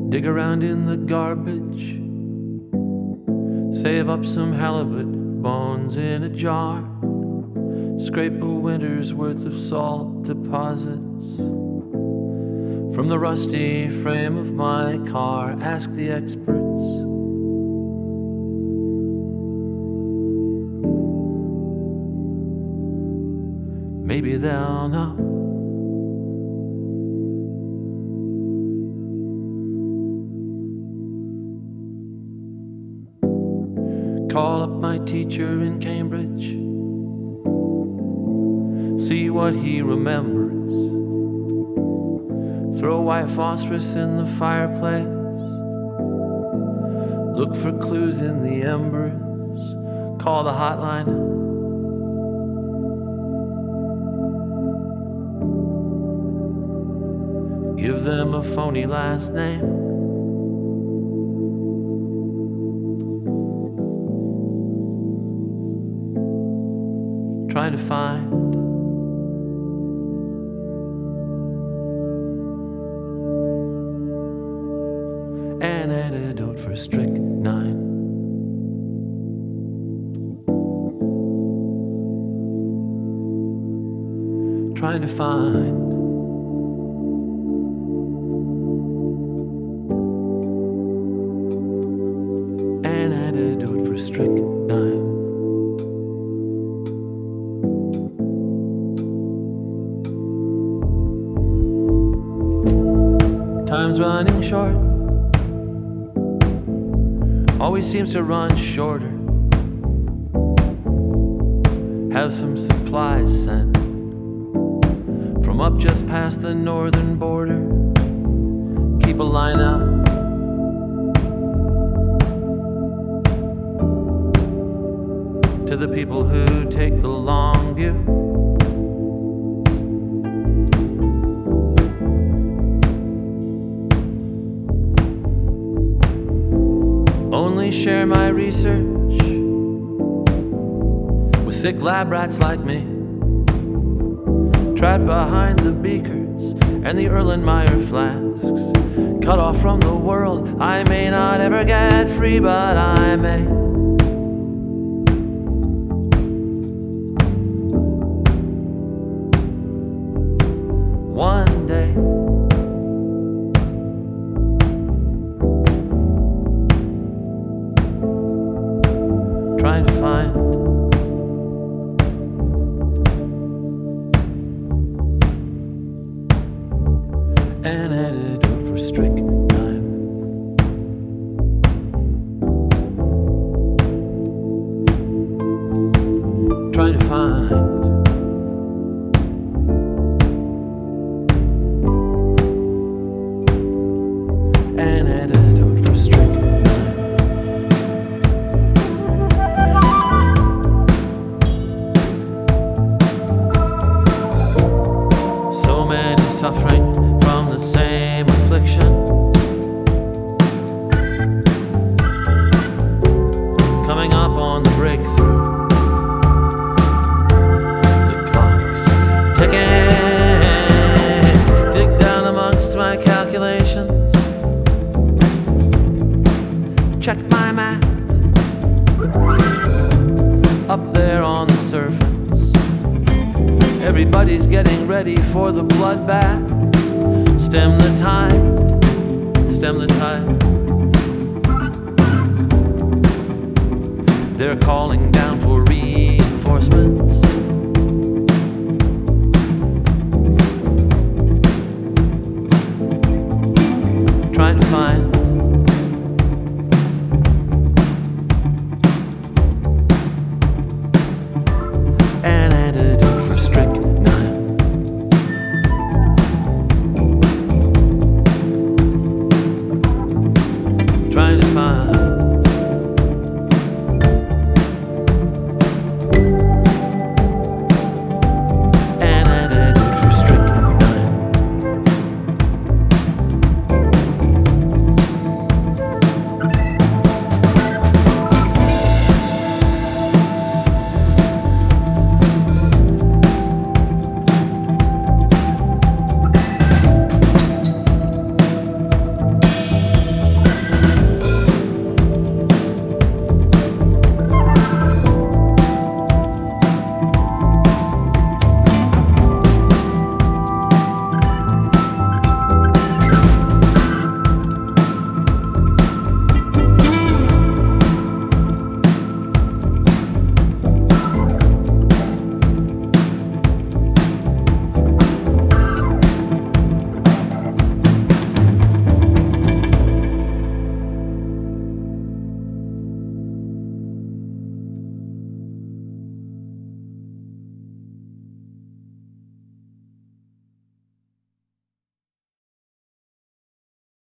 Dig around in the garbage, save up some halibut bones in a jar, scrape a winter's worth of salt deposits from the rusty frame of my car. Ask the experts. Maybe they'll know. Call up my teacher in Cambridge, see what he remembers. Throw white phosphorus in the fireplace, look for clues in the embers. Call the hotline, give them a phony last name. Trying to find an antidote for strychnine. Trying to find an antidote for strychnine. Time's running short, always seems to run shorter. Have some supplies sent from up just past the northern border. Keep a line out, to the people who take the long view. Only share my research with sick lab rats like me, trapped behind the beakers and the Erlenmeyer flasks. Cut off from the world, I may not ever get free, but I may. One day. Trying to find an antidote for strychnine. Trying to find an antidote for strychnine. Suffering from the same affliction, coming up on the breakthrough. The clock's ticking. Dig down amongst my calculations, check my math. Up there on the surface, everybody's getting ready for the bloodbath. Stem the tide, stem the tide. They're calling down for reinforcements.